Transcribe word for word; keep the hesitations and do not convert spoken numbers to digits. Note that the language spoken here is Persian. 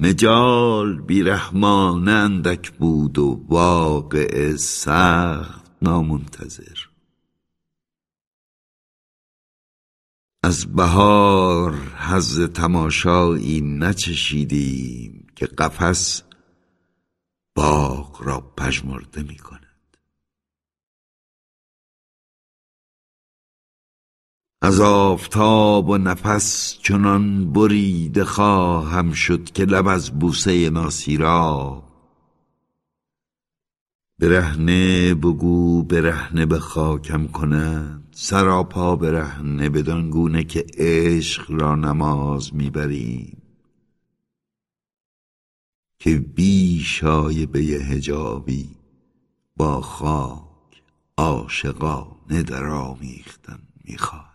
مجال بیرحمانه اندک بود و واقعه سخت نامنتظر. از بهار حظ تماشایی نچشیدیم که قفس باغ را پژمرده می کند. از آفتاب و نفس چنان بریده خواهم شد که لب از بوسه ناسیراب. برهنه بگو برهنه به خاکم کند، سراپا برهنه بدان گونه که عشق را نماز میبریم که بی شایبه حجابی با خاک عاشقانه در آمیختن میخواد.